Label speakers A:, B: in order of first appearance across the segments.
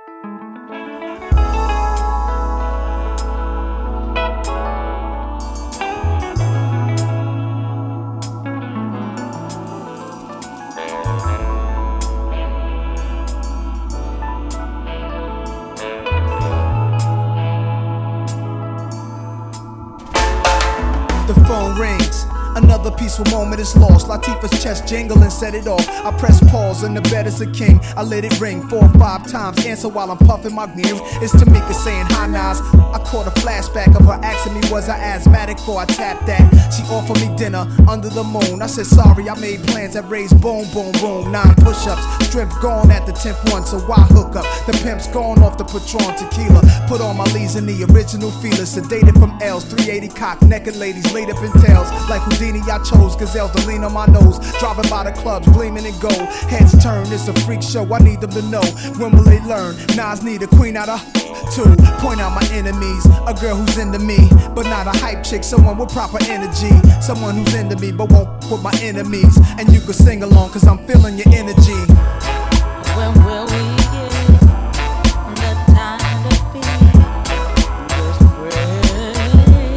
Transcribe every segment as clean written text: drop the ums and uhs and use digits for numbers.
A: The phone rings. Another peaceful moment is lost. Latifah's chest jingle and set it off. I press pause and the bed is a king. I let it ring 4 or 5 times. Answer while I'm puffing my green. It's Tamika saying hi Nas. I caught a flashback of her asking me was I asthmatic before I tapped that. She offered me dinner under the moon. I said sorry, I made plans that raised boom boom boom. 9 push-ups, strength gone at the 10th one. So why hook up? The pimp's gone off the Patron tequila. Put on my leads in the original feelers. Sedated from L's, 380 cock, naked ladies laid up in tails. Like Houdini, I chose gazelles to lean on my nose. Driving by the clubs, gleaming in gold. Heads turn, it's a freak show. I need them to know. When will they learn? Nas need a queen out of 2. Point out my enemies. A girl who's into me, but not a hype chick. Someone with proper energy. Someone who's into me, but won't with my enemies. And you can sing along, cause I'm feeling your energy.
B: When will we get the time to be just friends?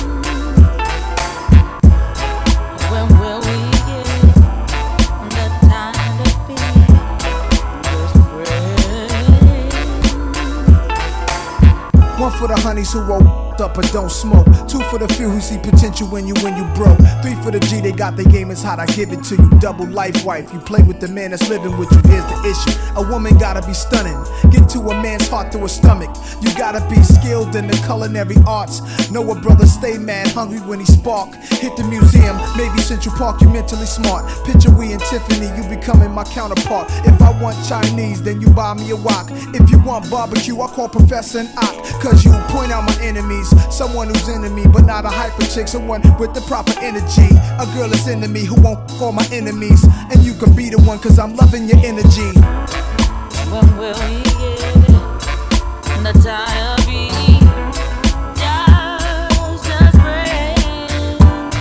B: When will we get the time to be just friends?
A: 1 for the honeys who woke up but don't smoke. 2 for the few who see potential when you broke. 3 for the G, they got their game is hot, I give it to you. Double life wife, you play with the man that's living with you. Here's the issue, a woman gotta be stunning. Get to a man's heart through a stomach. You gotta be skilled in the culinary arts. Know a brother stay mad hungry when he spark. Hit the museum, maybe Central Park, you mentally smart. Picture we and Tiffany, you becoming my counterpart. If I want Chinese, then you buy me a wok. If you want barbecue, I call Professor and Ock. Cause you point out my enemies. Someone who's into me, but not a hyper chick. Someone with the proper energy. A girl that's into me who won't call my enemies. And you can be the one cause I'm loving your energy.
B: When will we get the time to be just friends?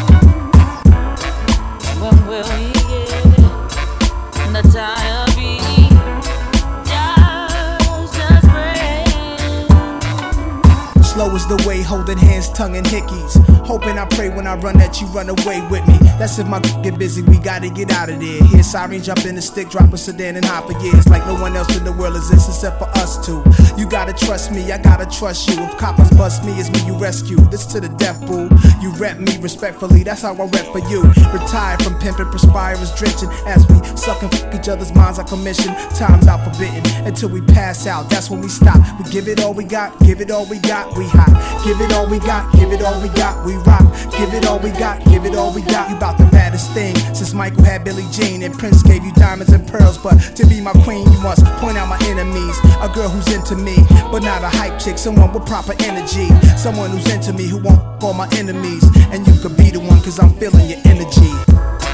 B: When will we get the time to be just friends?
A: Slow is the way, holding hands, tongue and hickeys. Hoping I pray when I run that you run away with me. That's if my get busy, we gotta get out of there. Hear siren jump in the stick, drop a sedan and hop for years. Like no one else in the world exists except for us two. You gotta trust me, I gotta trust you. If coppers bust me, it's me you rescue. This to the death, boo. You rep me respectfully, that's how I rep for you. Retired from pimping, perspirers drenching. As we suck and fuck each other's minds on commission. Time's out forbidden until we pass out. That's when we stop. We give it all we got, give it all we got, we hot. Give it all we got, give it all we got, we rock. Give it all we got, give it all we got. You about the baddest thing since Michael had Billie Jean and Prince gave you diamonds and pearls. But to be my queen, you must point out my enemies. A girl who's into me, but not a hype chick. Someone with proper energy. Someone who's into me who won't call my enemies. And you could be the one cause I'm feeling your energy.